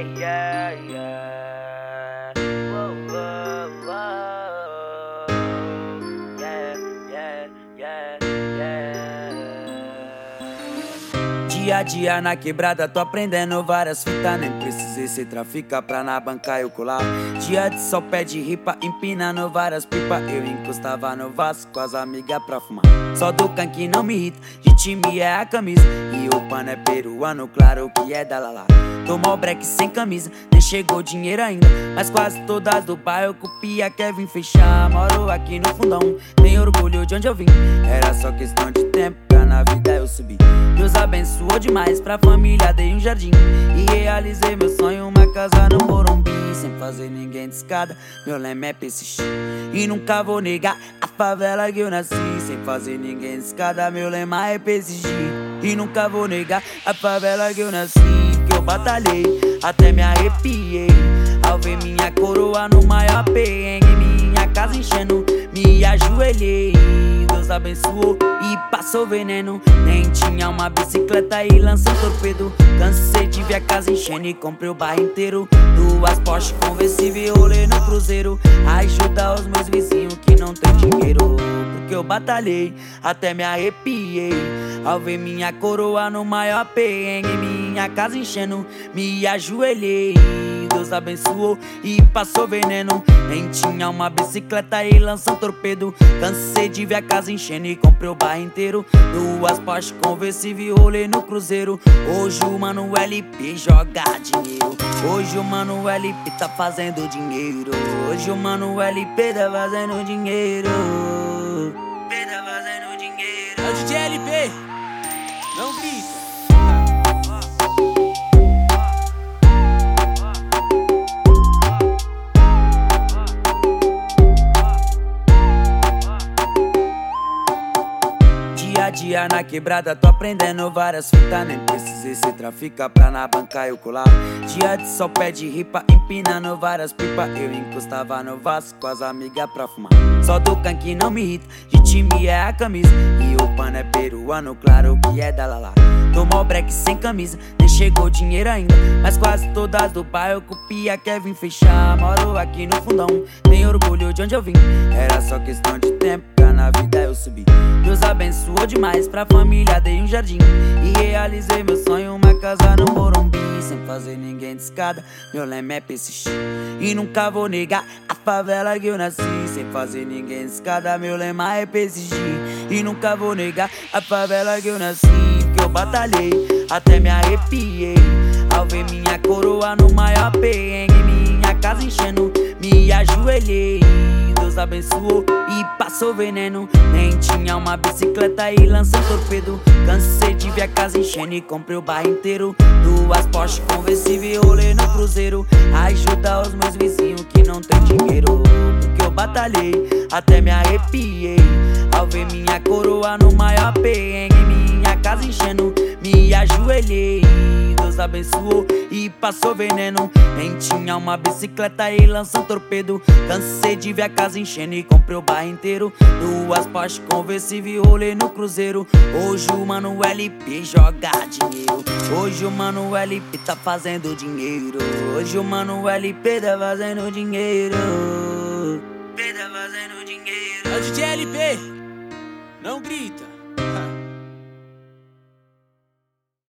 yeah, yeah. Whoa, whoa, whoa. Yeah, yeah, yeah, yeah. Dia a dia na quebrada, tô aprendendo várias fitas. Nem precisei ser trafica pra na banca eu colar. Dia de sol, pé de ripa, empinando várias pipas. Eu encostava no vaso com as amigas pra fumar. Só do canque não me irrita, de time é a camisa. E o pano é peruano, claro que é da Lala. Tomou break sem camisa, nem chegou dinheiro ainda. Mas quase todas do bairro copia, quer vir fechar. Moro aqui no fundão, tenho orgulho de onde eu vim. Era só questão de tempo pra na vida eu subir. Deus abençoou demais, pra família dei um jardim. E realizei meu sonho, uma casa no Morumbi. Sem fazer ninguém de escada, meu lema é persistir. E nunca vou negar a favela que eu nasci. Sem fazer ninguém de escada, meu lema é persistir. E nunca vou negar a favela que eu nasci. Que eu batalhei, até me arrepiei ao ver minha coroa no maior perrengue. Minha casa enchendo, me ajoelhei. Deus abençoou e passou veneno. Nem tinha uma bicicleta e lançou torpedo. Cansei de ver a casa enchendo e comprei o bairro inteiro. Duas Porsche conversível e rolê no cruzeiro. Ajudar os meus vizinhos que não tem dinheiro. Porque eu batalhei, até me arrepiei ao ver minha coroa no maior perrengue. Minha casa enchendo, me ajoelhei. Deus abençoou e passou veneno. Nem tinha uma bicicleta e lançou um torpedo. Cansei de ver a casa enchendo e comprei o bairro inteiro. Duas Porsche conversível e rolê no cruzeiro. Hoje o mano LP joga dinheiro. Hoje o mano LP tá fazendo dinheiro. Hoje o mano LP tá fazendo dinheiro. Tá fazendo dinheiro. É o DJ LP, não grita. Dia a dia na quebrada, tô aprendendo várias fitas. Nem precisei ser trafica pra na banca eu colar. Dia de sol, pé de ripa, empinando várias pipas. Eu encostava no vaso com as amigas pra fumar. Só do canque não me irrita, de time é a camisa. E o pano é peruano, claro que é da Lala. Tomou break sem camisa, nem chegou dinheiro ainda. Mas quase todas do bairro copia, quer vir fechar. Moro aqui no fundão, tenho orgulho de onde eu vim. Era só questão de tempo pra na vida eu subir. Deus abençoou demais, pra família dei um jardim. E realizei meu sonho, uma casa no Morumbi. Sem fazer ninguém de escada, meu lema é persistir. E nunca vou negar a favela que eu nasci. Sem fazer ninguém de escada, meu lema é persistir. E nunca vou negar a favela que eu nasci. Que eu batalhei, até me arrepiei ao ver minha coroa no maior perrengue. Minha casa enchendo, me ajoelhei. Deus abençoou e passou veneno. Nem tinha uma bicicleta e lançou um torpedo. Cansei de ver a casa enchendo e comprei o bairro inteiro. Duas Porsche conversível e rolê no cruzeiro. Ajudar os meus vizinhos que não tem dinheiro. Porque eu batalhei, até me arrepiei ao ver minha coroa no maior perrengue. Minha casa enchendo, me ajoelhei. Deus abençoou e passou veneno. Nem tinha uma bicicleta e lançou um torpedo. Cansei de ver a casa enchendo e comprei o bairro inteiro. Duas Porsche conversível e rolê no cruzeiro. Hoje o mano LP joga dinheiro. Hoje o mano LP tá fazendo dinheiro. Hoje o mano LP tá fazendo dinheiro. Tá fazendo dinheiro. É o DJ LP, não grita.